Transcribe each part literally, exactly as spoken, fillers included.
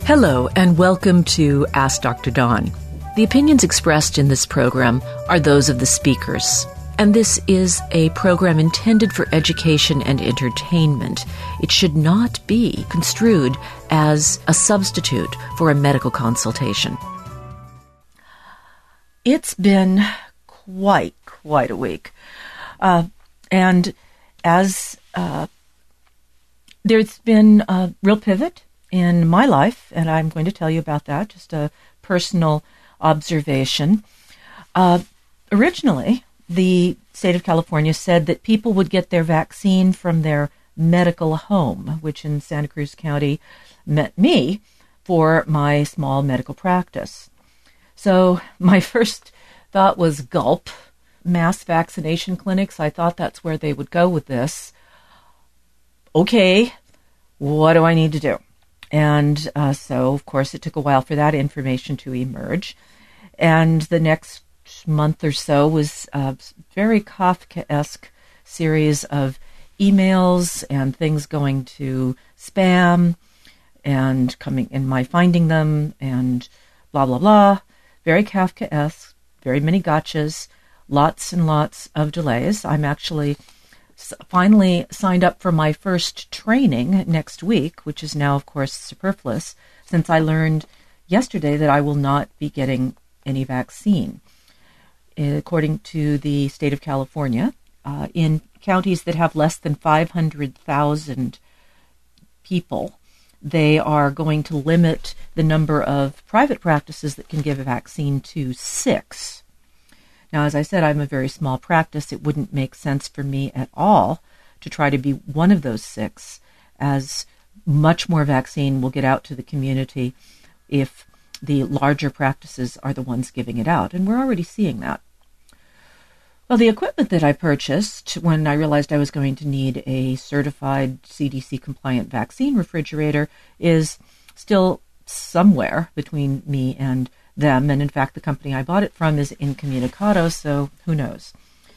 Hello, and welcome to Ask Doctor Dawn. The opinions expressed in this program are those of the speakers, and this is a program intended for education and entertainment. It should not be construed as a substitute for a medical consultation. It's been quite, quite a week. Uh, and as uh, there's been a real pivot in my life, and I'm going to tell you about that, just a personal observation. Uh, originally, the state of California said that people would get their vaccine from their medical home, which in Santa Cruz County meant me for my small medical practice. So my first thought was gulp, mass vaccination clinics. I thought that's where they would go with this. Okay, what do I need to do? And uh, so, of course, it took a while for that information to emerge. And the next month or so was a very Kafkaesque series of emails and things going to spam and coming in my finding them and blah, blah, blah. Very Kafkaesque, very many gotchas, lots and lots of delays. I'm actually finally signed up for my first training next week, which is now, of course, superfluous, since I learned yesterday that I will not be getting any vaccine. According to the state of California, uh, in counties that have less than five hundred thousand people, they are going to limit the number of private practices that can give a vaccine to six. Now, as I said, I'm a very small practice. It wouldn't make sense for me at all to try to be one of those six, as much more vaccine will get out to the community if the larger practices are the ones giving it out. And we're already seeing that. Well, the equipment that I purchased when I realized I was going to need a certified C D C-compliant vaccine refrigerator is still somewhere between me and them, and in fact the company I bought it from is incommunicado, so who knows.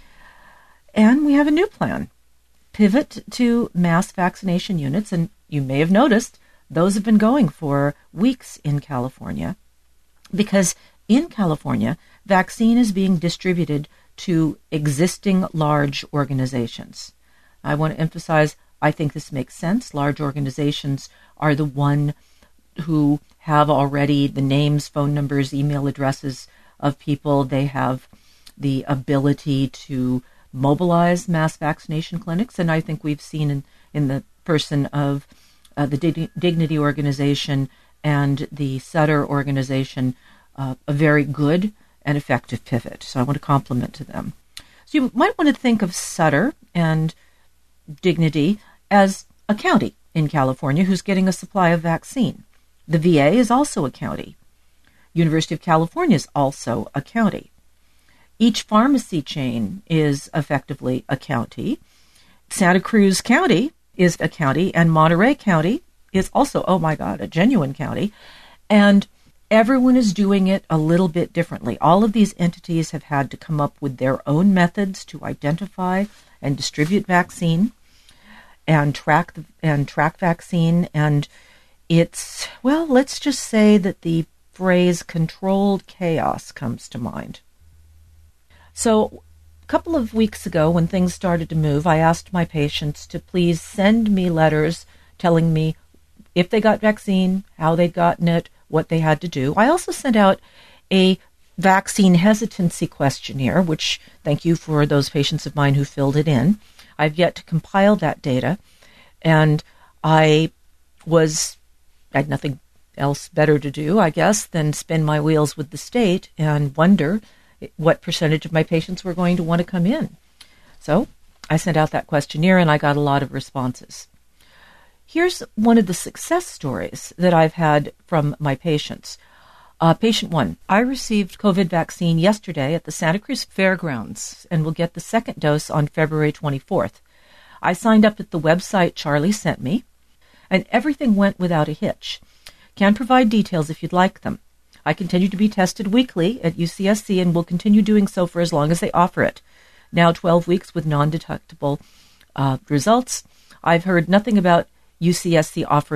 And we have a new plan. Pivot to mass vaccination units, and you may have noticed those have been going for weeks in California, because in California, vaccine is being distributed to existing large organizations. I want to emphasize, I think this makes sense. Large organizations are the one who have already the names, phone numbers, email addresses of people. They have the ability to mobilize mass vaccination clinics. And I think we've seen in, in the person of uh, the Dig- Dignity Organization and the Sutter Organization uh, a very good and effective pivot. So I want to compliment to them. So you might want to think of Sutter and Dignity as a county in California who's getting a supply of vaccine. The V A is also a county. University of California is also a county. Each pharmacy chain is effectively a county. Santa Cruz County is a county, and Monterey County is also, oh my God, a genuine county. And everyone is doing it a little bit differently. All of these entities have had to come up with their own methods to identify and distribute vaccine and track the, and track vaccine. And it's, well, let's just say that the phrase controlled chaos comes to mind. So a couple of weeks ago, when things started to move, I asked my patients to please send me letters telling me if they got vaccine, how they'd gotten it, what they had to do. I also sent out a vaccine hesitancy questionnaire, which thank you for those patients of mine who filled it in. I've yet to compile that data, and I was I had nothing else better to do, I guess, than spin my wheels with the state and wonder what percentage of my patients were going to want to come in. So I sent out that questionnaire, and I got a lot of responses. Here's one of the success stories that I've had from my patients. Uh, patient one, I received COVID vaccine yesterday at the Santa Cruz Fairgrounds and will get the second dose on February twenty-fourth. I signed up at the website Charlie sent me, and everything went without a hitch. Can provide details if you'd like them. I continue to be tested weekly at U C S C and will continue doing so for as long as they offer it. Now twelve weeks with non-detectable uh, results. I've heard nothing about U C S C offering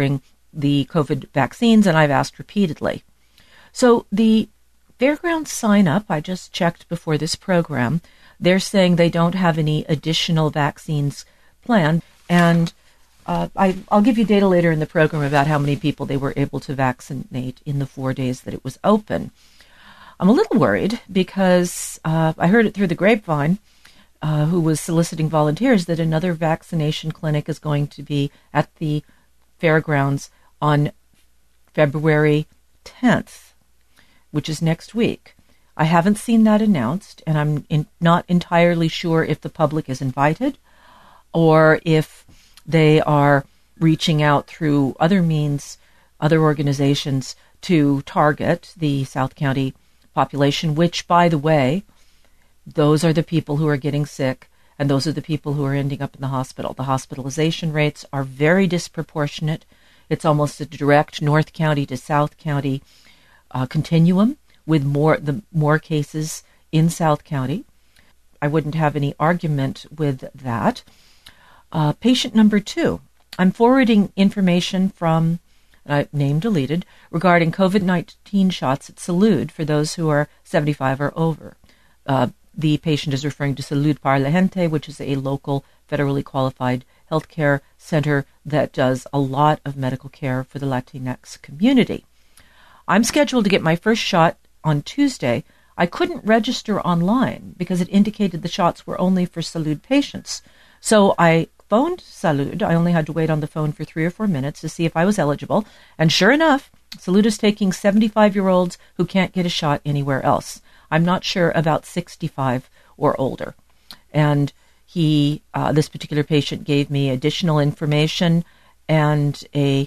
the COVID vaccines, and I've asked repeatedly. So the fairgrounds sign up, I just checked before this program, they're saying they don't have any additional vaccines planned, and uh, I, I'll give you data later in the program about how many people they were able to vaccinate in the four days that it was open. I'm a little worried because uh, I heard it through the grapevine, uh, who was soliciting volunteers, that another vaccination clinic is going to be at the fairgrounds on February tenth, which is next week. I haven't seen that announced, and I'm in, not entirely sure if the public is invited or if they are reaching out through other means, other organizations, to target the South County population, which, by the way, those are the people who are getting sick, and those are the people who are ending up in the hospital. The hospitalization rates are very disproportionate. It's almost a direct North County to South County uh, continuum, with more the more cases in South County. I wouldn't have any argument with that. Uh, patient number two, I'm forwarding information from, uh, name deleted, regarding COVID nineteen shots at Salud for those who are seventy-five or over. Uh, the patient is referring to Salud para la Gente, which is a local federally qualified healthcare center that does a lot of medical care for the Latinx community. I'm scheduled to get my first shot on Tuesday. I couldn't register online because it indicated the shots were only for Salud patients. So I phoned Salud. I only had to wait on the phone for three or four minutes to see if I was eligible. And sure enough, Salud is taking seventy-five-year-olds who can't get a shot anywhere else. I'm not sure about sixty-five or older. And he, uh, this particular patient gave me additional information and a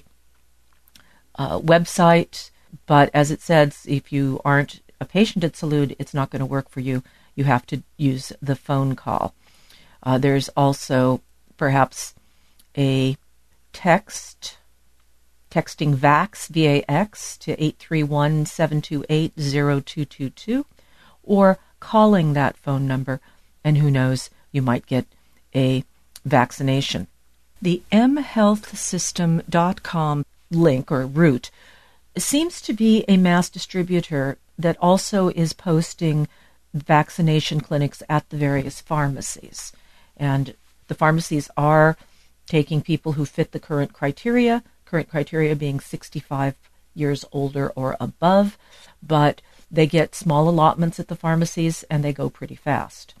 uh, website. But as it says, if you aren't a patient at Salud, it's not going to work for you. You have to use the phone call. Uh, there's also perhaps a text, texting VAX, V A X, to eight three one, seven two eight, zero two two two, or calling that phone number, and who knows, you might get a vaccination. The m health system dot com link or route seems to be a mass distributor that also is posting vaccination clinics at the various pharmacies. And the pharmacies are taking people who fit the current criteria, current criteria being sixty-five years older or above, but they get small allotments at the pharmacies and they go pretty fast.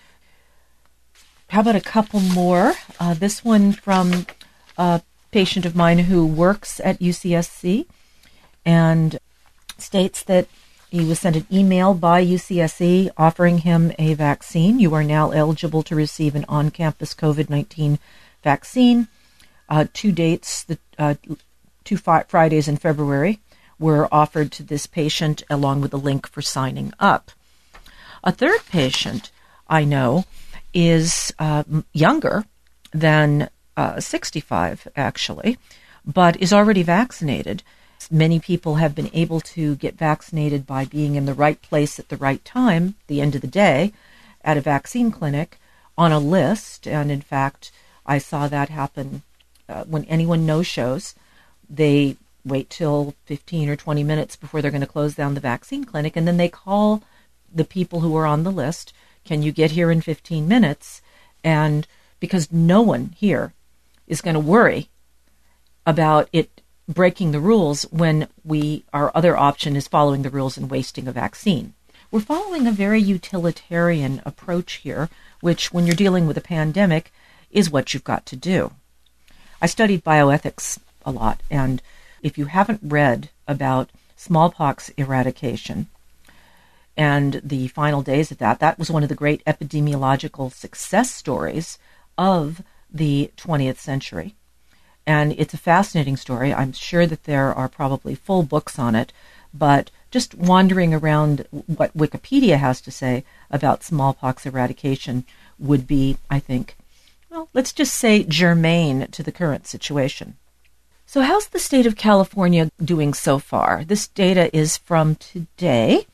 How about a couple more? Uh, this one from a patient of mine who works at U C S C and states that he was sent an email by U C S C offering him a vaccine. You are now eligible to receive an on-campus COVID nineteen vaccine. Uh, two dates, the uh, two fi- Fridays in February, were offered to this patient along with a link for signing up. A third patient I know is uh, younger than uh, sixty-five, actually, but is already vaccinated. Many people have been able to get vaccinated by being in the right place at the right time, the end of the day, at a vaccine clinic, on a list. And in fact, I saw that happen uh, when anyone no-shows. They wait till fifteen or twenty minutes before they're going to close down the vaccine clinic, and then they call the people who are on the list, can you get here in fifteen minutes? And because no one here is going to worry about it breaking the rules when we our other option is following the rules and wasting a vaccine. We're following a very utilitarian approach here, which when you're dealing with a pandemic is what you've got to do. I studied bioethics a lot, and if you haven't read about smallpox eradication and the final days of that, that was one of the great epidemiological success stories of the twentieth century. And it's a fascinating story. I'm sure that there are probably full books on it, but just wandering around what Wikipedia has to say about smallpox eradication would be, I think, well, let's just say germane to the current situation. So how's the state of California doing so far? This data is from today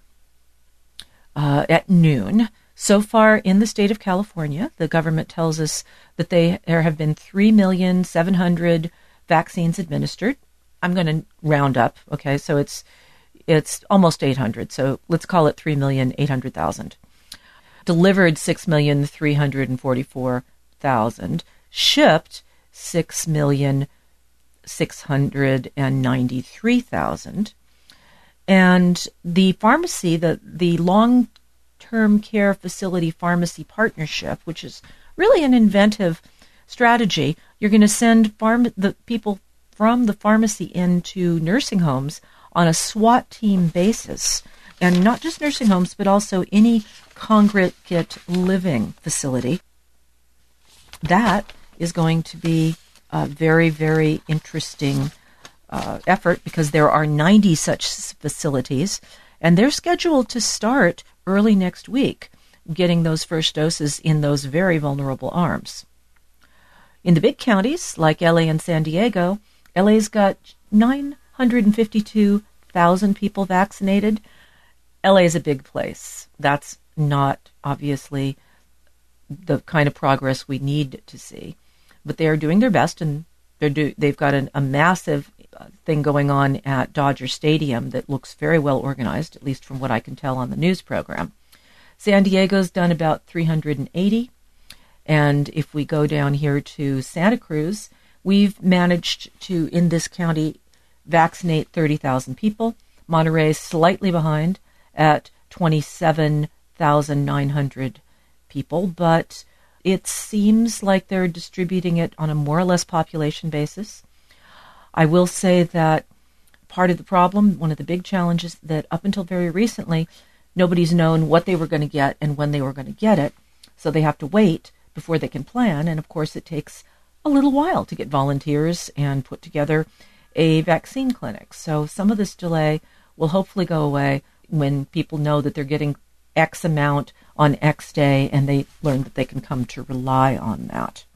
uh, at noon. So far in the state of California, the government tells us that they, there have been three million seven hundred vaccines administered. I'm going to round up, okay? So it's it's almost eight hundred. So let's call it three million eight hundred thousand. Delivered six million three hundred forty-four thousand. Shipped six million six hundred ninety-three thousand. And the pharmacy, the, the long-term care facility pharmacy partnership, which is really an inventive strategy, you're going to send farm the people from the pharmacy into nursing homes on a SWAT team basis. And not just nursing homes, but also any congregate living facility. That is going to be a very, very interesting uh, effort because there are ninety such facilities, and they're scheduled to start early next week, getting those first doses in those very vulnerable arms. In the big counties, like L A and San Diego, L A's got nine hundred fifty-two thousand people vaccinated. L A is a big place. That's not obviously the kind of progress we need to see. But they are doing their best, and they're do, they've got an, a massive thing going on at Dodger Stadium that looks very well organized, at least from what I can tell on the news program. San Diego's done about three hundred eighty, and if we go down here to Santa Cruz, we've managed to, in this county, vaccinate thirty thousand people. Monterey's slightly behind at twenty-seven thousand nine hundred people, but it seems like they're distributing it on a more or less population basis. I will say that part of the problem, one of the big challenges, that up until very recently, nobody's known what they were going to get and when they were going to get it, so they have to wait before they can plan, and of course it takes a little while to get volunteers and put together a vaccine clinic. So some of this delay will hopefully go away when people know that they're getting X amount on X day and they learn that they can come to rely on that.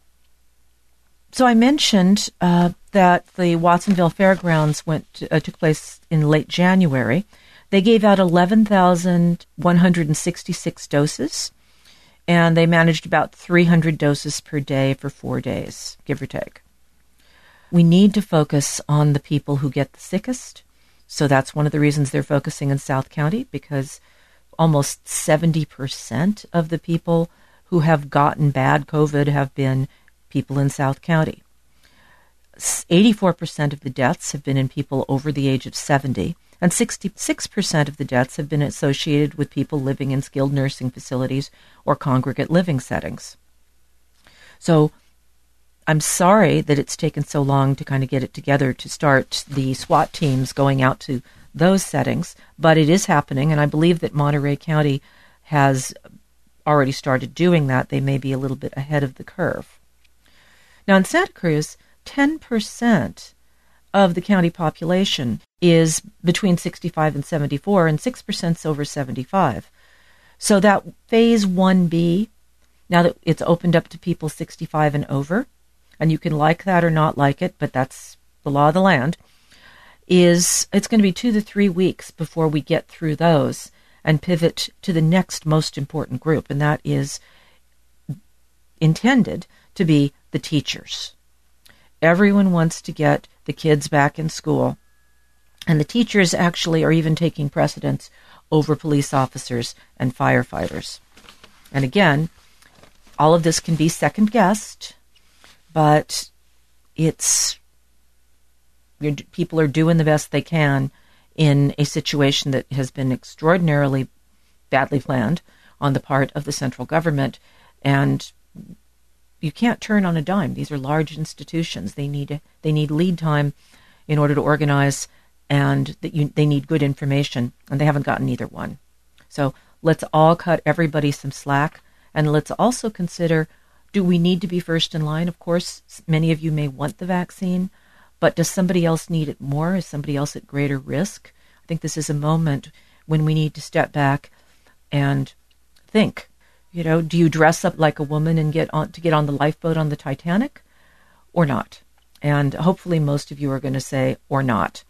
So I mentioned uh, that the Watsonville Fairgrounds went to, uh, took place in late January. They gave out eleven thousand one hundred sixty-six doses, and they managed about three hundred doses per day for four days, give or take. We need to focus on the people who get the sickest. So that's one of the reasons they're focusing in South County, because almost seventy percent of the people who have gotten bad COVID have been people in South County. eighty-four percent of the deaths have been in people over the age of seventy, and sixty-six percent of the deaths have been associated with people living in skilled nursing facilities or congregate living settings. So I'm sorry that it's taken so long to kind of get it together to start the SWAT teams going out to those settings, but it is happening, and I believe that Monterey County has already started doing that. They may be a little bit ahead of the curve. Now in Santa Cruz, ten percent of the county population is between sixty-five and seventy-four, and six percent is over seventy-five. So that phase one B, now that it's opened up to people sixty-five and over, and you can like that or not like it, but that's the law of the land, is it's going to be two to three weeks before we get through those and pivot to the next most important group, and that is intended to be the teachers. Everyone wants to get the kids back in school, and the teachers actually are even taking precedence over police officers and firefighters. And again, all of this can be second-guessed, but it's people are doing the best they can in a situation that has been extraordinarily badly planned on the part of the central government, and you can't turn on a dime. These are large institutions. They need they need lead time in order to organize, and that you, they need good information, and they haven't gotten either one. So let's all cut everybody some slack, and let's also consider, do we need to be first in line? Of course, many of you may want the vaccine, but does somebody else need it more? Is somebody else at greater risk? I think this is a moment when we need to step back and think. You know, do you dress up like a woman and get on to get on the lifeboat on the Titanic, or not? And hopefully most of you are going to say, or not.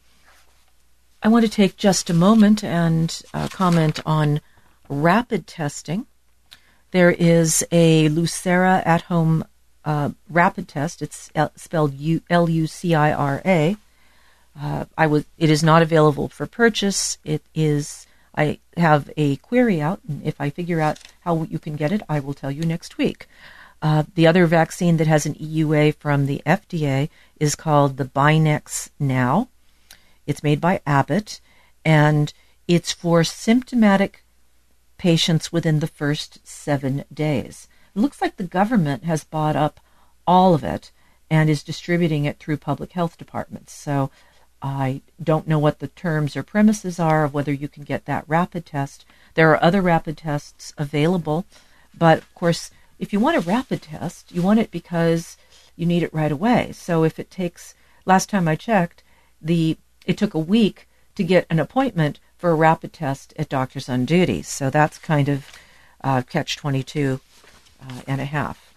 I want to take just a moment and uh, comment on rapid testing. There is a Lucira at-home uh, rapid test. It's spelled U- L U C I R A. Uh, I was. It is not available for purchase. It is. I have a query out, and if I figure out how you can get it, I will tell you next week. Uh, the other vaccine that has an E U A from the F D A is called the Binax Now. It's made by Abbott, and it's for symptomatic patients within the first seven days. It looks like the government has bought up all of it and is distributing it through public health departments. So I don't know what the terms or premises are of whether you can get that rapid test. There are other rapid tests available, but of course, if you want a rapid test, you want it because you need it right away. So if it takes, last time I checked, the it took a week to get an appointment for a rapid test at Doctors on Duty. So that's kind of uh, catch twenty-two uh, and a half.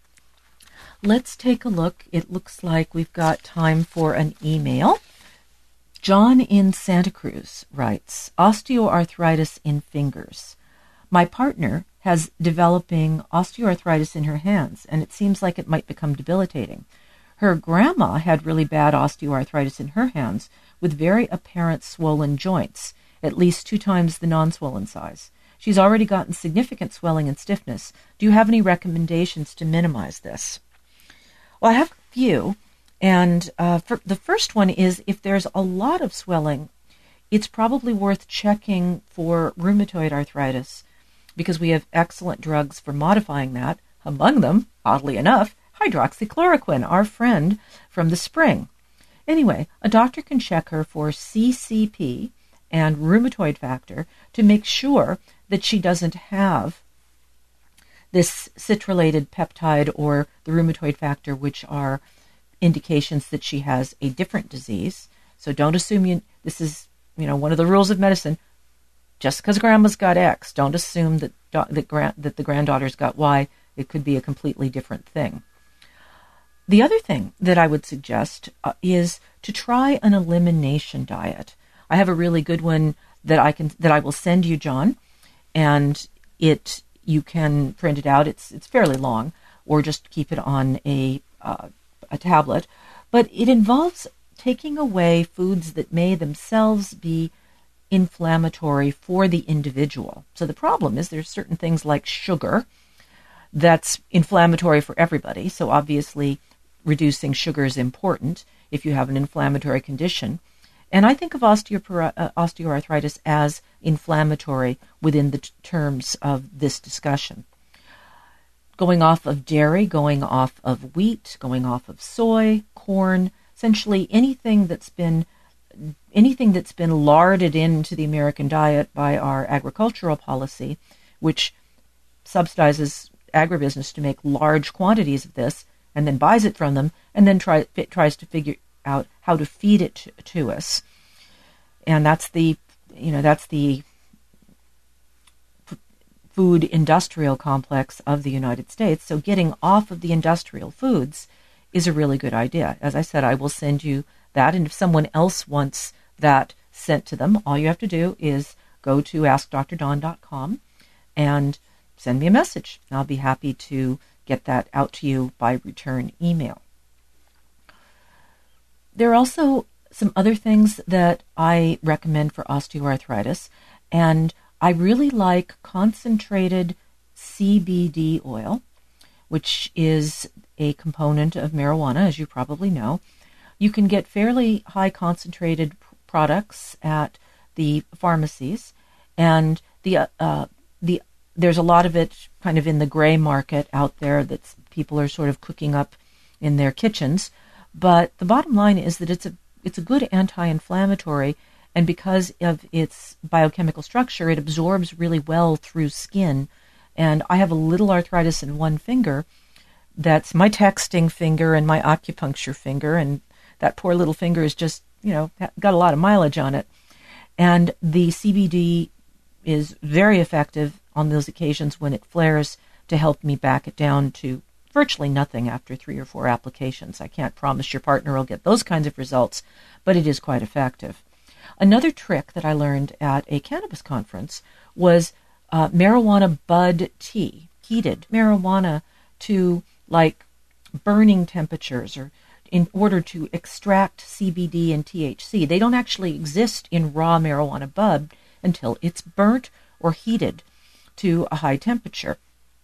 Let's take a look. It looks like we've got time for an email. John in Santa Cruz writes, osteoarthritis in fingers. My partner has developing osteoarthritis in her hands, and it seems like it might become debilitating. Her grandma had really bad osteoarthritis in her hands with very apparent swollen joints, at least two times the non-swollen size. She's already gotten significant swelling and stiffness. Do you have any recommendations to minimize this? Well, I have a few, and uh, for, the first one is if there's a lot of swelling, it's probably worth checking for rheumatoid arthritis, because we have excellent drugs for modifying that, among them, oddly enough, hydroxychloroquine, our friend from the spring. Anyway, a doctor can check her for C C P and rheumatoid factor to make sure that she doesn't have this citrulated peptide or the rheumatoid factor, which are indications that she has a different disease. So don't assume you, this is, you know, one of the rules of medicine. Just because grandma's got X, don't assume that that, grand, that the granddaughter's got Y. It could be a completely different thing. The other thing that I would suggest uh, is to try an elimination diet. I have a really good one that I can that I will send you, John, and it you can print it out. It's it's fairly long, or just keep it on a uh, a tablet. But it involves taking away foods that may themselves be inflammatory for the individual. So the problem is there's certain things like sugar that's inflammatory for everybody. So obviously reducing sugar is important if you have an inflammatory condition. And I think of osteopor- uh, osteoarthritis as inflammatory within the t- terms of this discussion. Going off of dairy, going off of wheat, going off of soy, corn, essentially anything that's been anything that's been larded into the American diet by our agricultural policy, which subsidizes agribusiness to make large quantities of this and then buys it from them and then try, it tries to figure out how to feed it to, to us. And that's the, you know, that's the food industrial complex of the United States. So getting off of the industrial foods is a really good idea. As I said, I will send you that, and if someone else wants that sent to them, all you have to do is go to ask dr dawn dot com and send me a message. I'll be happy to get that out to you by return email. There are also some other things that I recommend for osteoarthritis, and I really like concentrated C B D oil, which is a component of marijuana, as you probably know. You can get fairly high concentrated products at the pharmacies, and the uh, the there's a lot of it kind of in the gray market out there that people are sort of cooking up in their kitchens. But the bottom line is that it's a it's a good anti-inflammatory, and because of its biochemical structure, it absorbs really well through skin. And I have a little arthritis in one finger. That's my texting finger and my acupuncture finger, and that poor little finger is just, you know, got a lot of mileage on it. And the C B D is very effective on those occasions when it flares to help me back it down to virtually nothing after three or four applications. I can't promise your partner will get those kinds of results, but it is quite effective. Another trick that I learned at a cannabis conference was uh, marijuana bud tea, heated marijuana to like burning temperatures or in order to extract C B D and T H C. They don't actually exist in raw marijuana bud until it's burnt or heated to a high temperature.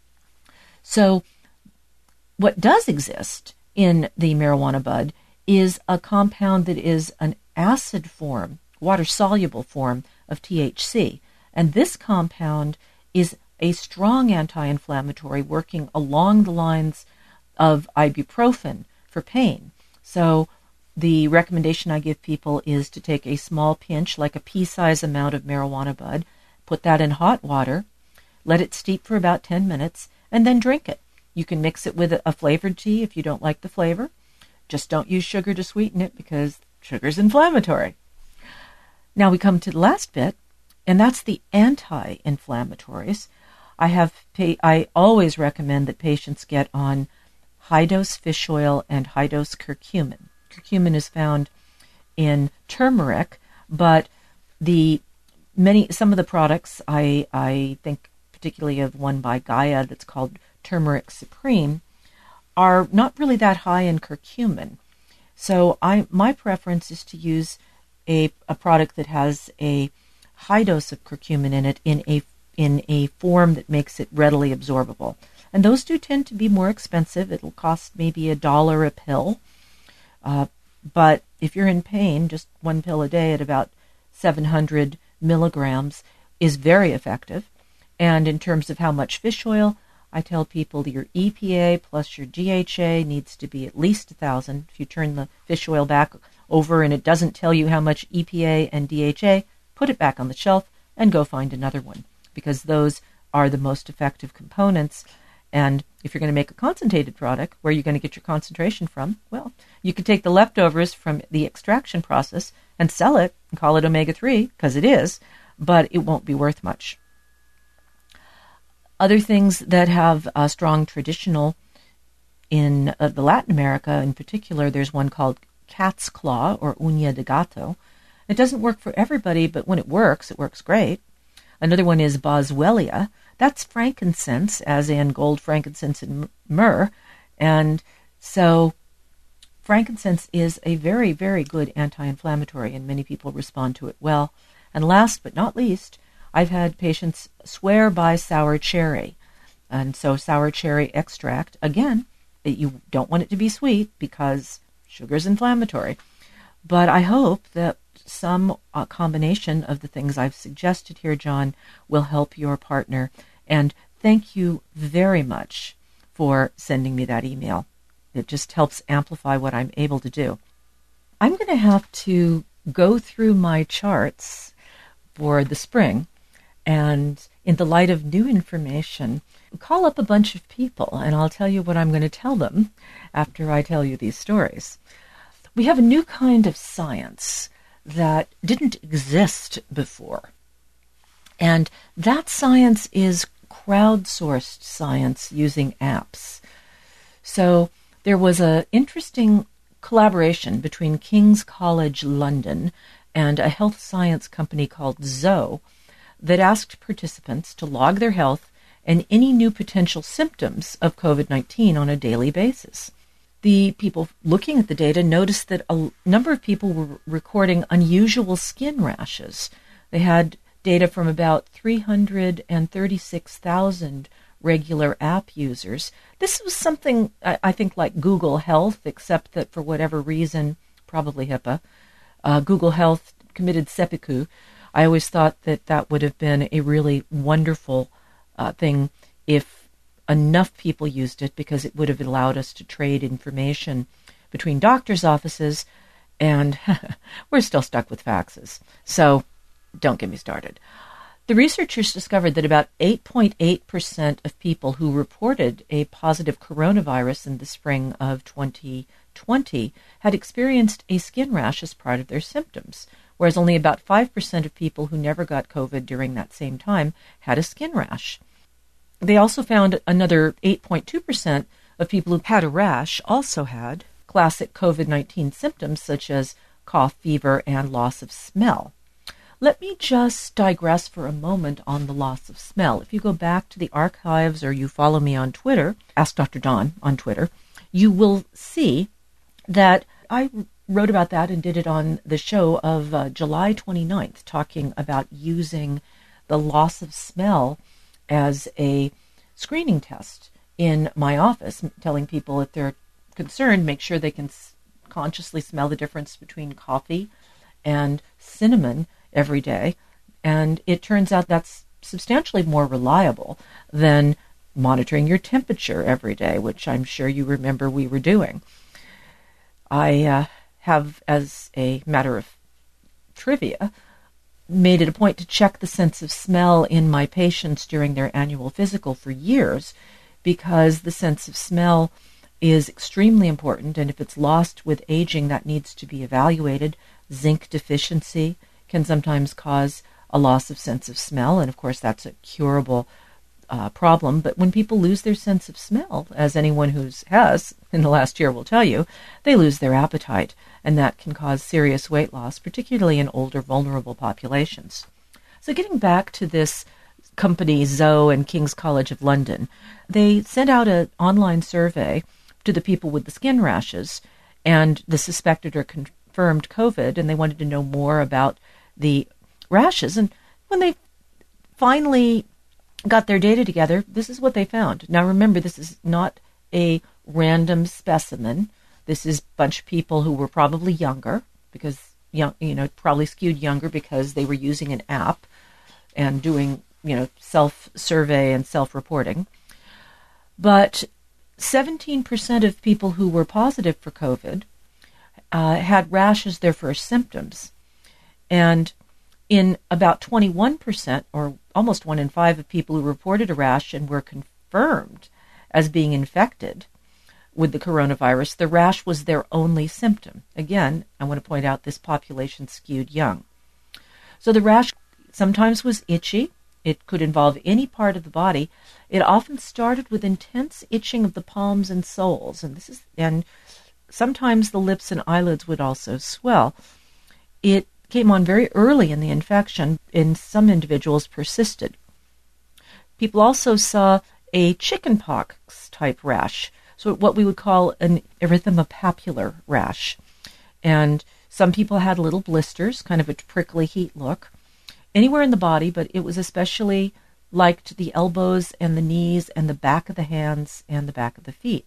So what does exist in the marijuana bud is a compound that is an acid form, water-soluble form of T H C. And this compound is a strong anti-inflammatory working along the lines of ibuprofen for pain. So the recommendation I give people is to take a small pinch, like a pea-size amount of marijuana bud, put that in hot water, let it steep for about ten minutes, and then drink it. You can mix it with a flavored tea if you don't like the flavor. Just don't use sugar to sweeten it because sugar's inflammatory. Now we come to the last bit, and that's the anti-inflammatories. I have I always recommend that patients get on high-dose fish oil and high-dose curcumin. Curcumin is found in turmeric, but the many some of the products, I, I think particularly of one by Gaia that's called Turmeric Supreme, are not really that high in curcumin. So I my preference is to use a, a product that has a high dose of curcumin in it in a in a form that makes it readily absorbable. And those do tend to be more expensive. It'll cost maybe a dollar a pill. Uh, but if you're in pain, just one pill a day at about seven hundred milligrams is very effective. And in terms of how much fish oil, I tell people your E P A plus your D H A needs to be at least one thousand. If you turn the fish oil back over and it doesn't tell you how much E P A and D H A, put it back on the shelf and go find another one, because those are the most effective components. And if you're going to make a concentrated product, where are you going to get your concentration from? Well, you could take the leftovers from the extraction process and sell it and call it omega three, because it is, but it won't be worth much. Other things that have a strong traditional in uh, the Latin America in particular, there's one called cat's claw or uña de gato. It doesn't work for everybody, but when it works, it works great. Another one is boswellia. That's frankincense, as in gold, frankincense, and myrrh. And so frankincense is a very, very good anti-inflammatory, and many people respond to it well. And last but not least, I've had patients swear by sour cherry. And so sour cherry extract, again, you don't want it to be sweet because sugar is inflammatory. But I hope that some uh, combination of the things I've suggested here, John, will help your partner. And thank you very much for sending me that email. It just helps amplify what I'm able to do. I'm going to have to go through my charts for the spring, and in the light of new information, call up a bunch of people, and I'll tell you what I'm going to tell them after I tell you these stories. We have a new kind of science that didn't exist before. And that science is crowdsourced science using apps. So there was an interesting collaboration between King's College London and a health science company called Zoe that asked participants to log their health and any new potential symptoms of covid nineteen on a daily basis. The people looking at the data noticed that a number of people were recording unusual skin rashes. They had data from about three hundred thirty-six thousand regular app users. This was something, I think, like Google Health, except that for whatever reason, probably HIPAA, uh, Google Health committed seppuku. I always thought that that would have been a really wonderful uh, thing if enough people used it, because it would have allowed us to trade information between doctors' offices, and we're still stuck with faxes. So don't get me started. The researchers discovered that about eight point eight percent of people who reported a positive coronavirus in the spring of twenty twenty had experienced a skin rash as part of their symptoms, whereas only about five percent of people who never got COVID during that same time had a skin rash. They also found another eight point two percent of people who had a rash also had classic covid nineteen symptoms such as cough, fever, and loss of smell. Let me just digress for a moment on the loss of smell. If you go back to the archives or you follow me on Twitter, Ask Doctor Dawn on Twitter, you will see that I wrote about that and did it on the show of uh, July twenty-ninth, talking about using the loss of smell as a screening test in my office, telling people if they're concerned, make sure they can s- consciously smell the difference between coffee and cinnamon every day. And it turns out that's substantially more reliable than monitoring your temperature every day, which I'm sure you remember we were doing. I uh, have, as a matter of trivia, made it a point to check the sense of smell in my patients during their annual physical for years, because the sense of smell is extremely important, and if it's lost with aging, that needs to be evaluated. Zinc deficiency can sometimes cause a loss of sense of smell, and of course that's a curable uh, problem. But when people lose their sense of smell, as anyone who has in the last year will tell you, they lose their appetite, and that can cause serious weight loss, particularly in older, vulnerable populations. So getting back to this company, Zoe and King's College of London, they sent out an online survey to the people with the skin rashes and the suspected or confirmed COVID, and they wanted to know more about the rashes. And when they finally got their data together, this is what they found. Now remember, this is not a random specimen. This is a bunch of people who were probably younger, because, young, you know, probably skewed younger because they were using an app and doing, you know, self-survey and self-reporting. But seventeen percent of people who were positive for COVID uh, had rash as their first symptoms. And in about twenty-one percent, or almost one in five, of people who reported a rash and were confirmed as being infected with the coronavirus, the rash was their only symptom. Again, I want to point out this population skewed young. So the rash sometimes was itchy. It could involve any part of the body. It often started with intense itching of the palms and soles, and this is and sometimes the lips and eyelids would also swell. It came on very early in the infection. In some individuals, persisted. People also saw a chickenpox type rash, so what we would call an erythemopapular rash. And some people had little blisters, kind of a prickly heat look, anywhere in the body, but it was especially liked the elbows and the knees and the back of the hands and the back of the feet.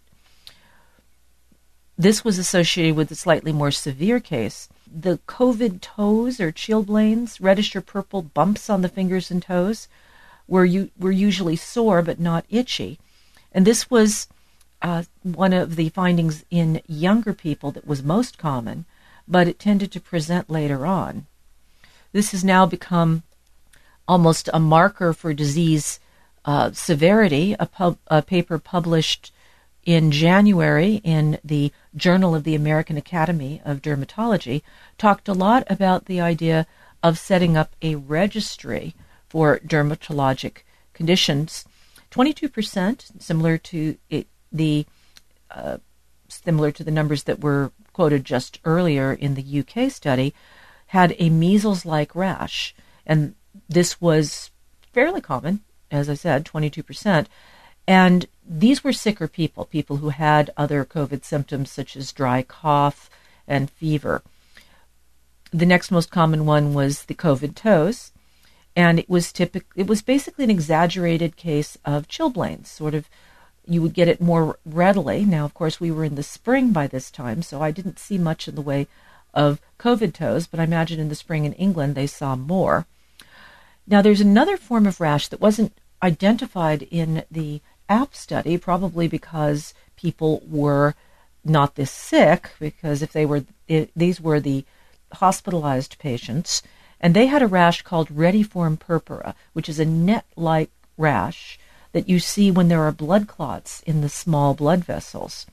This was associated with a slightly more severe case. The COVID toes or chilblains, reddish or purple bumps on the fingers and toes, were u- were usually sore but not itchy. And this was uh, one of the findings in younger people that was most common, but it tended to present later on. This has now become almost a marker for disease uh, severity. A, pub, a paper published in January in the Journal of the American Academy of Dermatology talked a lot about the idea of setting up a registry for dermatologic conditions. twenty-two percent, similar to it, the uh, similar to the numbers that were quoted just earlier in the U K study, had a measles-like rash, and this was fairly common, as I said, twenty-two percent. And these were sicker people, people who had other COVID symptoms such as dry cough and fever. The next most common one was the COVID toes, and it was typic- It was basically an exaggerated case of chilblains. Sort of, you would get it more readily. Now, of course, we were in the spring by this time, so I didn't see much in the way of COVID toes, but I imagine in the spring in England they saw more. Now, there's another form of rash that wasn't identified in the app study, probably because people were not this sick, because if they were, it, these were the hospitalized patients, and they had a rash called retiform purpura, which is a net-like rash that you see when there are blood clots in the small blood vessels.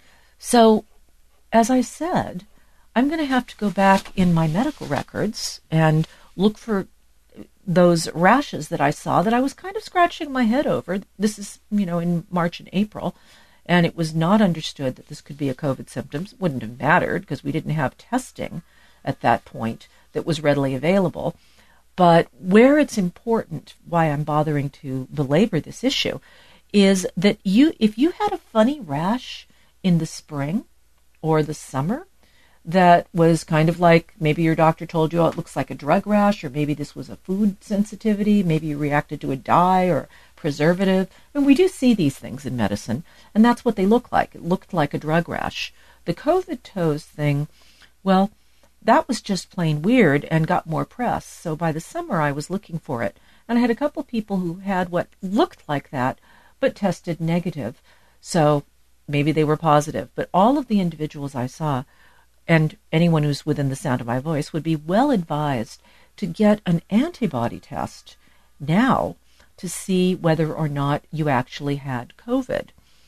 So, as I said, I'm going to have to go back in my medical records and look for those rashes that I saw that I was kind of scratching my head over. This is, you know, in March and April, and it was not understood that this could be a COVID symptom. It wouldn't have mattered because we didn't have testing at that point that was readily available. But where it's important, why I'm bothering to belabor this issue, is that you, if you had a funny rash in the spring or the summer that was kind of like, maybe your doctor told you, oh, it looks like a drug rash, or maybe this was a food sensitivity, maybe you reacted to a dye or preservative. And we do see these things in medicine, and that's what they look like. It looked like a drug rash. The COVID toes thing, well, that was just plain weird and got more press. So by the summer, I was looking for it. And I had a couple people who had what looked like that, but tested negative. So maybe they were positive. But all of the individuals I saw, and anyone who's within the sound of my voice, would be well advised to get an antibody test now to see whether or not you actually had COVID.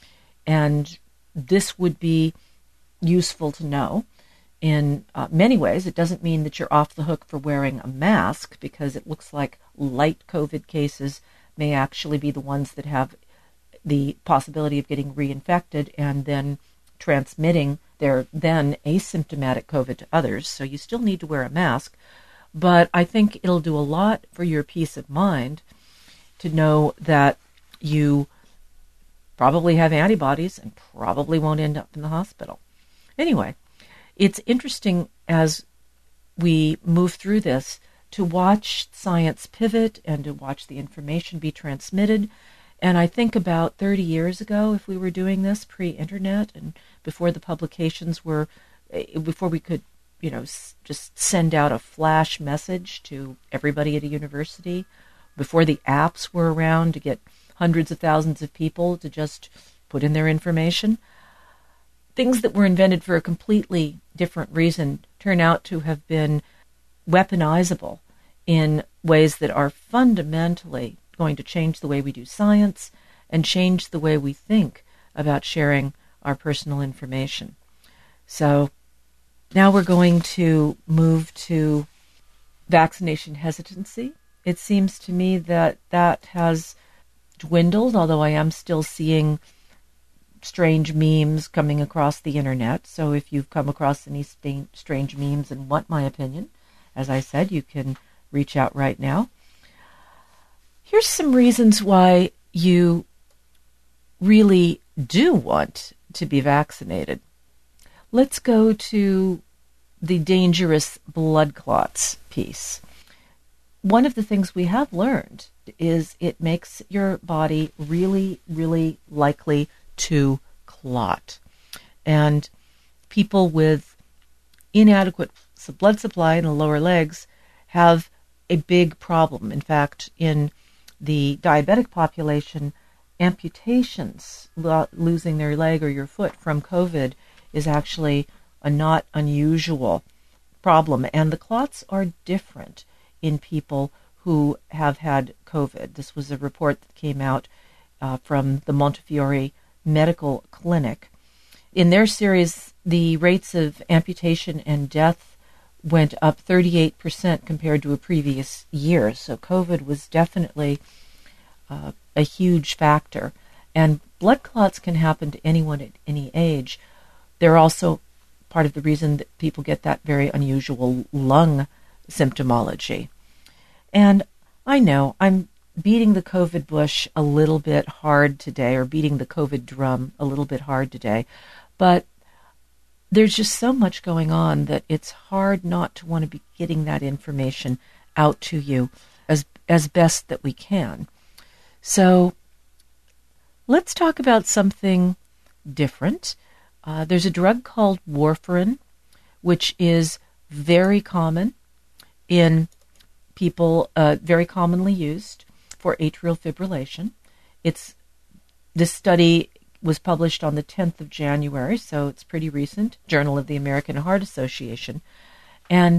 And this would be useful to know in uh, many ways. It doesn't mean that you're off the hook for wearing a mask, because it looks like light COVID cases may actually be the ones that have the possibility of getting reinfected and then transmitting their then asymptomatic COVID to others. So you still need to wear a mask. But I think it'll do a lot for your peace of mind to know that you probably have antibodies and probably won't end up in the hospital. Anyway, it's interesting as we move through this to watch science pivot and to watch the information be transmitted. And I think about thirty years ago, if we were doing this pre-internet and before the publications were, before we could, you know, just send out a flash message to everybody at a university, before the apps were around to get hundreds of thousands of people to just put in their information, things that were invented for a completely different reason turn out to have been weaponizable in ways that are fundamentally going to change the way we do science and change the way we think about sharing our personal information. So now we're going to move to vaccination hesitancy. It seems to me that that has dwindled, although I am still seeing strange memes coming across the internet. So if you've come across any st- strange memes and want my opinion, as I said, you can reach out right now. Here's some reasons why you really do want to be vaccinated. Let's go to the dangerous blood clots piece. One of the things we have learned is it makes your body really, really likely to clot. And people with inadequate blood supply in the lower legs have a big problem. In fact, in the diabetic population, amputations, lo- losing their leg or your foot from COVID, is actually a not unusual problem. And the clots are different in people who have had COVID. This was a report that came out uh, from the Montefiore Medical Clinic. In their series, the rates of amputation and death went up thirty-eight percent compared to a previous year. So COVID was definitely uh, a huge factor. And blood clots can happen to anyone at any age. They're also part of the reason that people get that very unusual lung symptomology. And I know I'm beating the COVID bush a little bit hard today, or beating the COVID drum a little bit hard today, but there's just so much going on that it's hard not to want to be getting that information out to you as as best that we can. So let's talk about something different. Uh, there's a drug called warfarin, which is very common in people, uh, very commonly used for atrial fibrillation. It's this study was published on the tenth of January, so it's pretty recent, Journal of the American Heart Association. And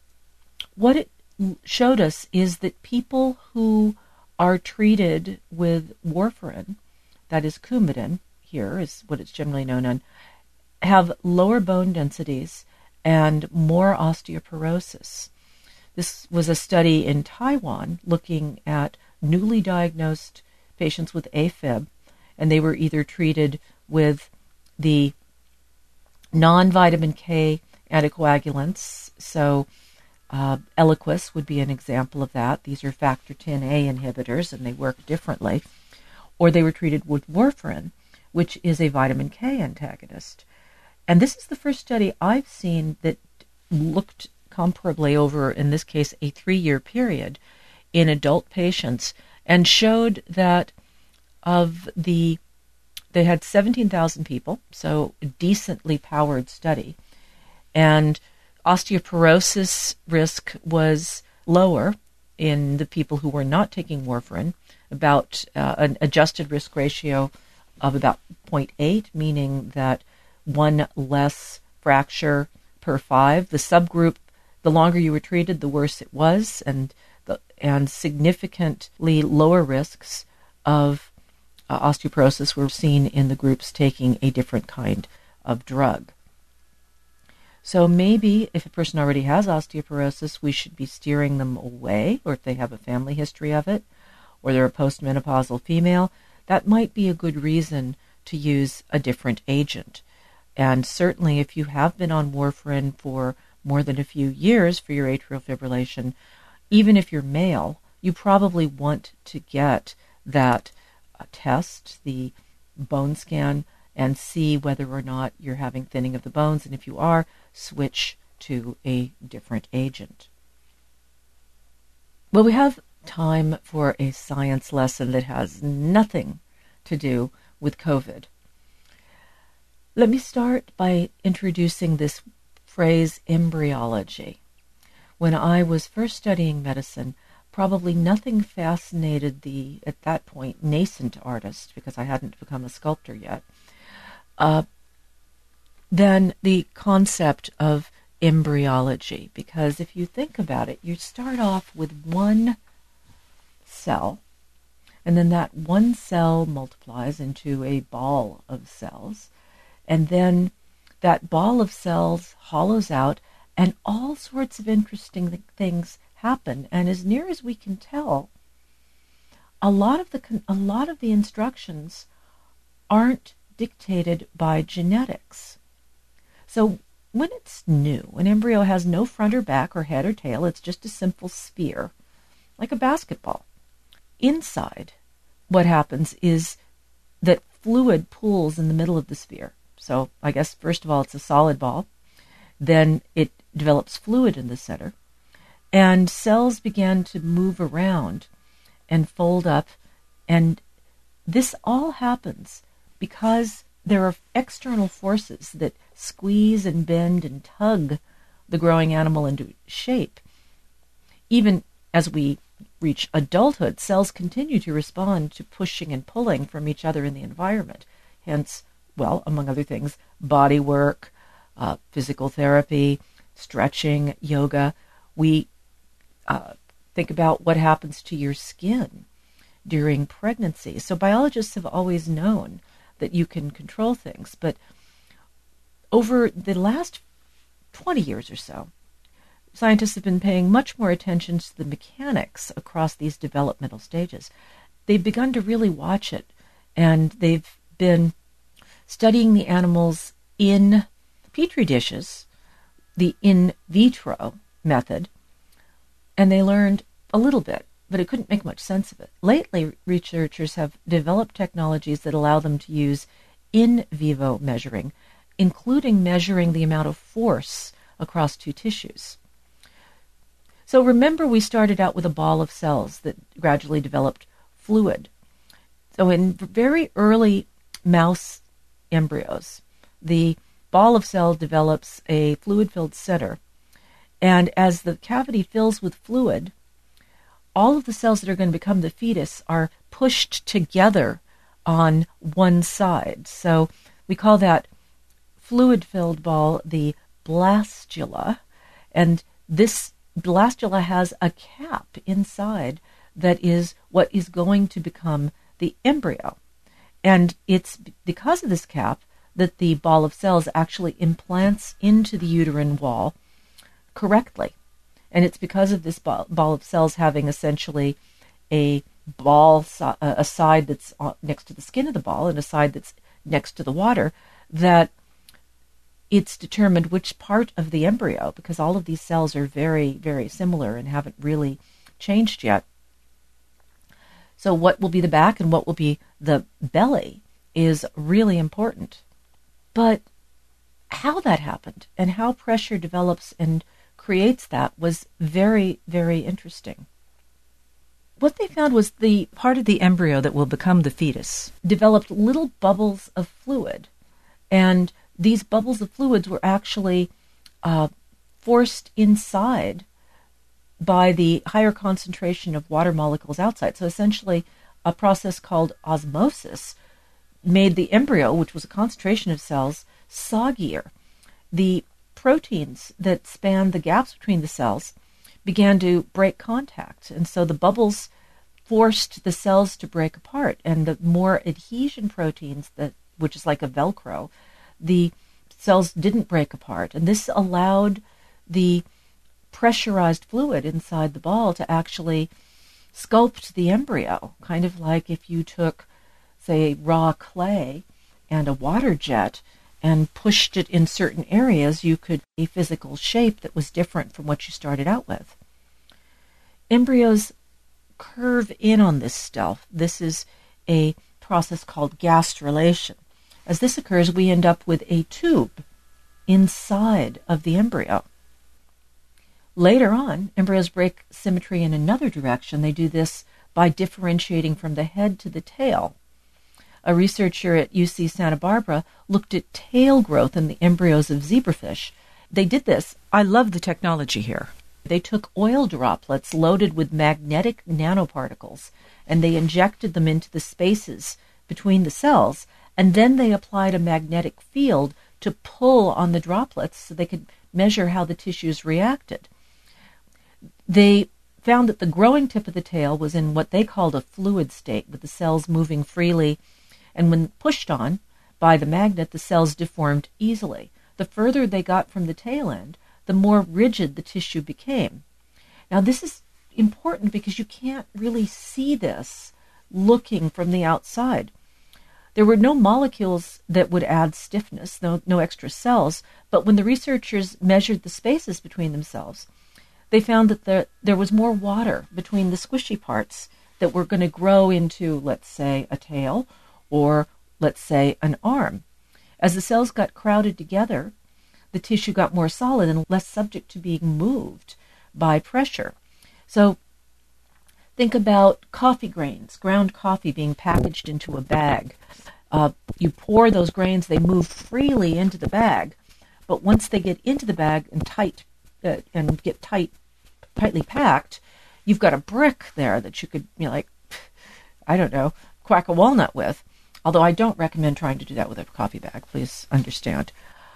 what it showed us is that people who are treated with warfarin, that is Coumadin, here is what it's generally known on, have lower bone densities and more osteoporosis. This was a study in Taiwan looking at newly diagnosed patients with AFib, and they were either treated with the non-vitamin K anticoagulants, so uh, Eliquis would be an example of that. These are factor ten A inhibitors, and they work differently. Or they were treated with warfarin, which is a vitamin K antagonist. And this is the first study I've seen that looked comparably over, in this case, a three-year period in adult patients, and showed that of the, they had seventeen thousand people, so a decently powered study, and osteoporosis risk was lower in the people who were not taking warfarin, about uh, an adjusted risk ratio of about zero point eight, meaning that one less fracture per five. The subgroup, the longer you were treated, the worse it was, and the, and significantly lower risks of uh, osteoporosis were seen in the groups taking a different kind of drug. So maybe if a person already has osteoporosis, we should be steering them away, or if they have a family history of it, or they're a postmenopausal female, that might be a good reason to use a different agent. And certainly if you have been on warfarin for more than a few years for your atrial fibrillation, even if you're male, you probably want to get that uh, test, the bone scan, and see whether or not you're having thinning of the bones. And if you are, switch to a different agent. Well, we have time for a science lesson that has nothing to do with COVID. Let me start by introducing this phrase, embryology. When I was first studying medicine, probably nothing fascinated the, at that point, nascent artist, because I hadn't become a sculptor yet, uh, than the concept of embryology. Because if you think about it, you start off with one cell, and then that one cell multiplies into a ball of cells, and then that ball of cells hollows out, and all sorts of interesting th- things happen. And as near as we can tell, a lot of the con- a lot of the instructions aren't dictated by genetics. So when it's new, an embryo has no front or back or head or tail. It's just a simple sphere, like a basketball. Inside, what happens is that fluid pools in the middle of the sphere. So I guess, first of all, it's a solid ball. Then it develops fluid in the center. And cells began to move around and fold up. And this all happens because there are external forces that squeeze and bend and tug the growing animal into shape. Even as we reach adulthood, cells continue to respond to pushing and pulling from each other in the environment. Hence, well, among other things, body work, uh, physical therapy, stretching, yoga. We uh, think about what happens to your skin during pregnancy. So biologists have always known that you can control things. But over the last twenty years or so, scientists have been paying much more attention to the mechanics across these developmental stages. They've begun to really watch it, and they've been studying the animals in petri dishes, the in vitro method, and they learned a little bit, but it couldn't make much sense of it. Lately, researchers have developed technologies that allow them to use in vivo measuring, including measuring the amount of force across two tissues. So remember, we started out with a ball of cells that gradually developed fluid. So in very early mouse embryos, the ball of cell develops a fluid-filled center, and as the cavity fills with fluid, all of the cells that are going to become the fetus are pushed together on one side. So we call that fluid-filled ball the blastula, and this blastula has a cap inside that is what is going to become the embryo. And it's because of this cap that the ball of cells actually implants into the uterine wall correctly. And it's because of this ball, ball of cells having essentially a ball, a side that's next to the skin of the ball and a side that's next to the water, that it's determined which part of the embryo, because all of these cells are very, very similar and haven't really changed yet. So what will be the back and what will be the belly is really important. But how that happened and how pressure develops and creates that was very, very interesting. What they found was the part of the embryo that will become the fetus developed little bubbles of fluid, and these bubbles of fluids were actually uh, forced inside by the higher concentration of water molecules outside. So essentially, a process called osmosis made the embryo, which was a concentration of cells, soggier. The proteins that span the gaps between the cells began to break contact, and so the bubbles forced the cells to break apart, and the more adhesion proteins, that which is like a Velcro, the cells didn't break apart, and this allowed the pressurized fluid inside the ball to actually sculpt the embryo, kind of like if you took, say, raw clay and a water jet and pushed it in certain areas, you could get a physical shape that was different from what you started out with. Embryos curve in on this stuff. This is a process called gastrulation. As this occurs, we end up with a tube inside of the embryo. Later on, embryos break symmetry in another direction. They do this by differentiating from the head to the tail. A researcher at U C Santa Barbara looked at tail growth in the embryos of zebrafish. They did this. I love the technology here. They took oil droplets loaded with magnetic nanoparticles, and they injected them into the spaces between the cells, and then they applied a magnetic field to pull on the droplets so they could measure how the tissues reacted. They found that the growing tip of the tail was in what they called a fluid state, with the cells moving freely, and when pushed on by the magnet, the cells deformed easily. The further they got from the tail end, the more rigid the tissue became. Now, this is important because you can't really see this looking from the outside. There were no molecules that would add stiffness, no, no extra cells, but when the researchers measured the spaces between themselves, they found that there, there was more water between the squishy parts that were going to grow into, let's say, a tail or, let's say, an arm. As the cells got crowded together, the tissue got more solid and less subject to being moved by pressure. So think about coffee grains, ground coffee being packaged into a bag. Uh, you pour those grains, they move freely into the bag, but once they get into the bag and tight uh, and get tight, tightly packed, you've got a brick there that you could, you know, like, I don't know, crack a walnut with. Although I don't recommend trying to do that with a coffee bag, please understand.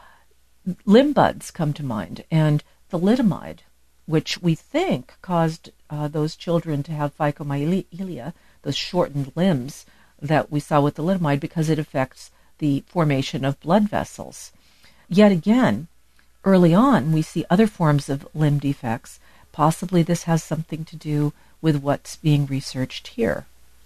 Limb buds come to mind, and thalidomide, which we think caused uh, those children to have phycomyelia, those shortened limbs that we saw with thalidomide, because it affects the formation of blood vessels. Yet again, early on, we see other forms of limb defects. Possibly this has something to do with what's being researched here.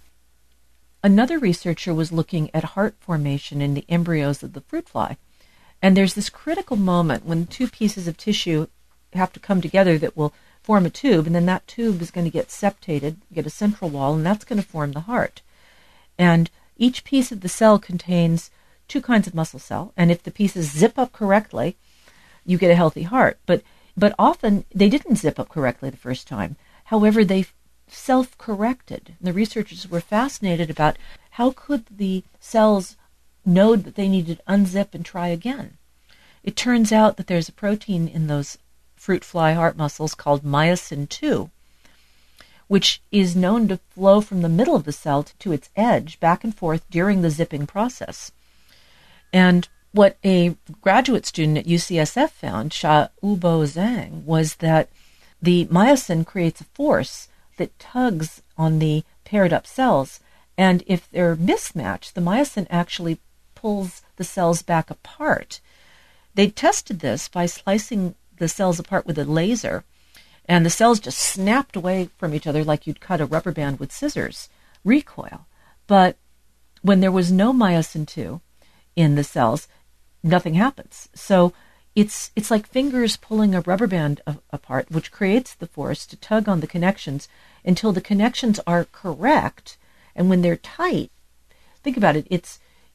Another researcher was looking at heart formation in the embryos of the fruit fly. And there's this critical moment when two pieces of tissue have to come together that will form a tube, and then that tube is going to get septated, get a central wall, and that's going to form the heart. And each piece of the cell contains two kinds of muscle cell, and if the pieces zip up correctly, you get a healthy heart. But but often they didn't zip up correctly the first time. However, they self-corrected. The researchers were fascinated about how could the cells know that they needed to unzip and try again. It turns out that there's a protein in those fruit fly heart muscles called myosin two, which is known to flow from the middle of the cell to its edge, back and forth during the zipping process. And what a graduate student at U C S F found, Xiaobo Zhang, was that the myosin creates a force that tugs on the paired up cells, and if they're mismatched, the myosin actually pulls the cells back apart. They tested this by slicing the cells apart with a laser, and the cells just snapped away from each other like you'd cut a rubber band with scissors, recoil. But when there was no myosin two in the cells, nothing happens. So it's it's like fingers pulling a rubber band a- apart, which creates the force to tug on the connections until the connections are correct. And when they're tight, think about it, it's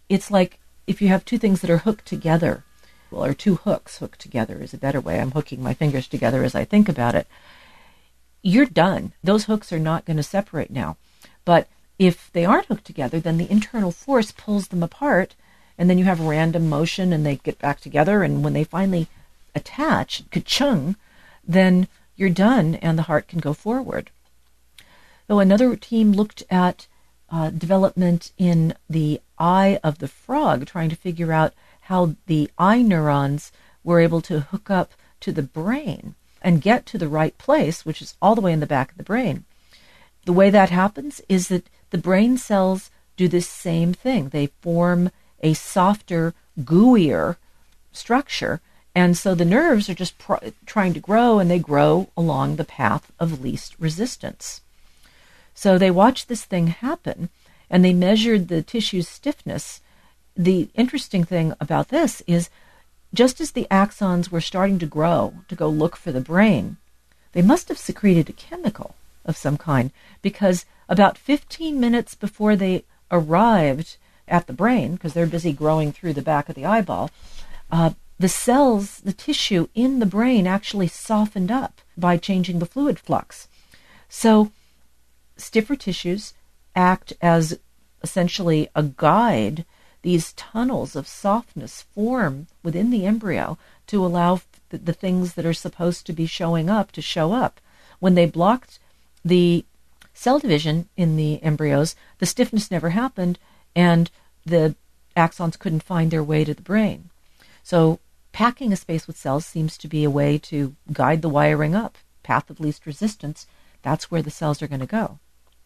it's like if you have two things that are hooked together, well, or two hooks hooked together is a better way. I'm hooking my fingers together as I think about it. You're done. Those hooks are not going to separate now. But if they aren't hooked together, then the internal force pulls them apart, and then you have random motion and they get back together, and when they finally attach, ka-chung, then you're done and the heart can go forward. So another team looked at uh, development in the eye of the frog, trying to figure out how the eye neurons were able to hook up to the brain and get to the right place, which is all the way in the back of the brain. The way that happens is that the brain cells do this same thing. They form a softer, gooier structure, and so the nerves are just pr- trying to grow, and they grow along the path of least resistance. So they watched this thing happen, and they measured the tissue's stiffness. The interesting thing about this is, just as the axons were starting to grow to go look for the brain, they must have secreted a chemical of some kind, because about fifteen minutes before they arrived at the brain, because they're busy growing through the back of the eyeball, uh, the cells, the tissue in the brain actually softened up by changing the fluid flux. So stiffer tissues act as essentially a guide. These tunnels of softness form within the embryo to allow the, the things that are supposed to be showing up to show up. When they blocked the cell division in the embryos, the stiffness never happened, and the axons couldn't find their way to the brain. So packing a space with cells seems to be a way to guide the wiring up. Path of least resistance, that's where the cells are going to go.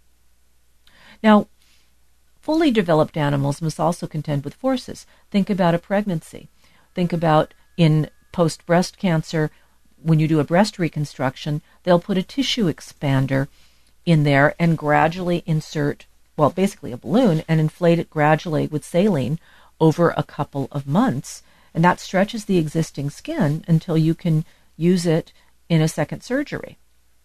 Now, fully developed animals must also contend with forces. Think about a pregnancy. Think about in post-breast cancer, when you do a breast reconstruction, they'll put a tissue expander in there and gradually insert, well, basically a balloon, and inflate it gradually with saline over a couple of months. And that stretches the existing skin until you can use it in a second surgery.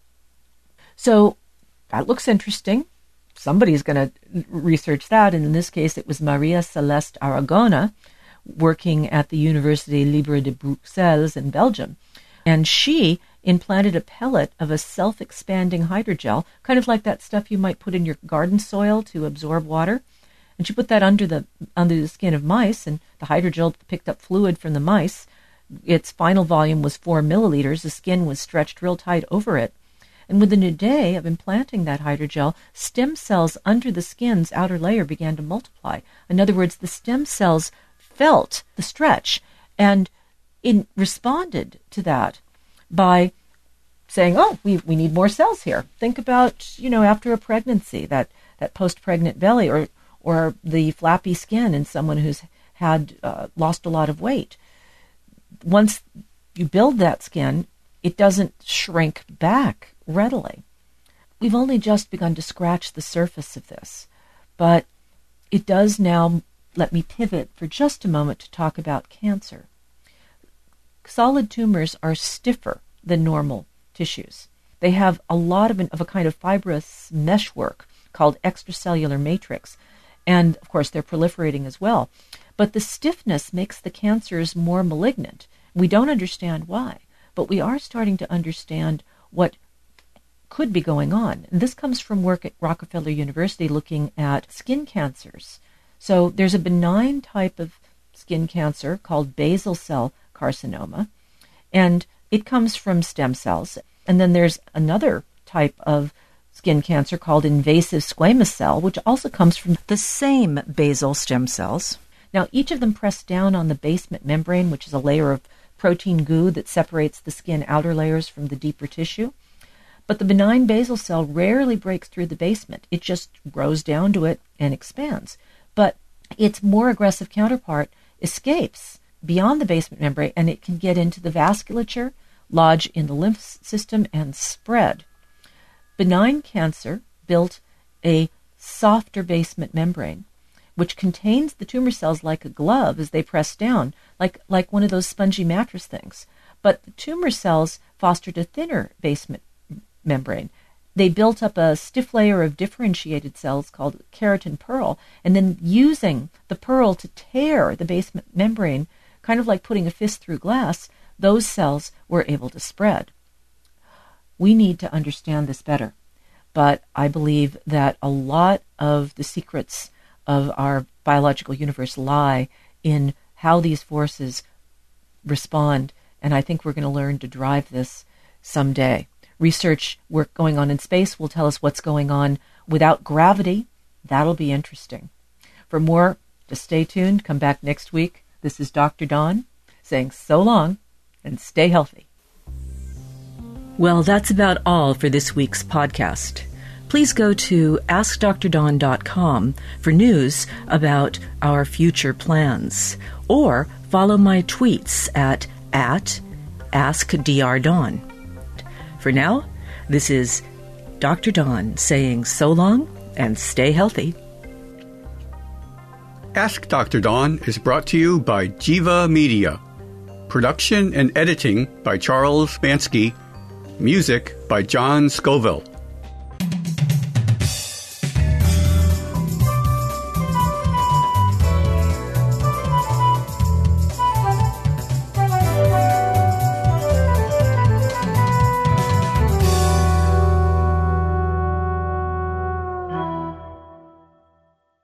So that looks interesting. Somebody's going to research that, and in this case it was Maria Celeste Aragona, working at the Université Libre de Bruxelles in Belgium. And she implanted a pellet of a self-expanding hydrogel, kind of like that stuff you might put in your garden soil to absorb water. And she put that under the under the skin of mice, and the hydrogel picked up fluid from the mice. Its final volume was four milliliters. The skin was stretched real tight over it. And within a day of implanting that hydrogel, stem cells under the skin's outer layer began to multiply. In other words, the stem cells felt the stretch and in responded to that by saying, oh, we we need more cells here. Think about, you know, after a pregnancy, that, that post-pregnant belly, or, or the flappy skin in someone who's had uh, lost a lot of weight. Once you build that skin, it doesn't shrink back readily. We've only just begun to scratch the surface of this, but it does now let me pivot for just a moment to talk about cancer. Solid tumors are stiffer than normal tissues. They have a lot of, an, of a kind of fibrous meshwork called extracellular matrix, and of course they're proliferating as well. But the stiffness makes the cancers more malignant. We don't understand why, but we are starting to understand what could be going on. And this comes from work at Rockefeller University looking at skin cancers. So there's a benign type of skin cancer called basal cell carcinoma, and it comes from stem cells. And then there's another type of skin cancer called invasive squamous cell, which also comes from the same basal stem cells. Now, each of them press down on the basement membrane, which is a layer of protein goo that separates the skin outer layers from the deeper tissue. But the benign basal cell rarely breaks through the basement. It just grows down to it and expands. But its more aggressive counterpart escapes beyond the basement membrane, and it can get into the vasculature, lodge in the lymph system, and spread. Benign cancer built a softer basement membrane, which contains the tumor cells like a glove as they press down, like, like one of those spongy mattress things. But the tumor cells fostered a thinner basement membrane. they built up a stiff layer of differentiated cells called keratin pearl, and then using the pearl to tear the basement membrane, kind of like putting a fist through glass, those cells were able to spread. We need to understand this better, but I believe that a lot of the secrets of our biological universe lie in how these forces respond, and I think we're going to learn to drive this someday. Research work going on in space will tell us what's going on without gravity. That'll be interesting. For more, just stay tuned. Come back next week. This is Doctor Dawn saying so long and stay healthy. Well, that's about all for this week's podcast. Please go to ask dr dawn dot com for news about our future plans, or follow my tweets at, at AskDrDawn. For now, this is Doctor Dawn saying so long and stay healthy. Ask Doctor Dawn is brought to you by Jiva Media. Production and editing by Charles Bansky. Music by John Scoville.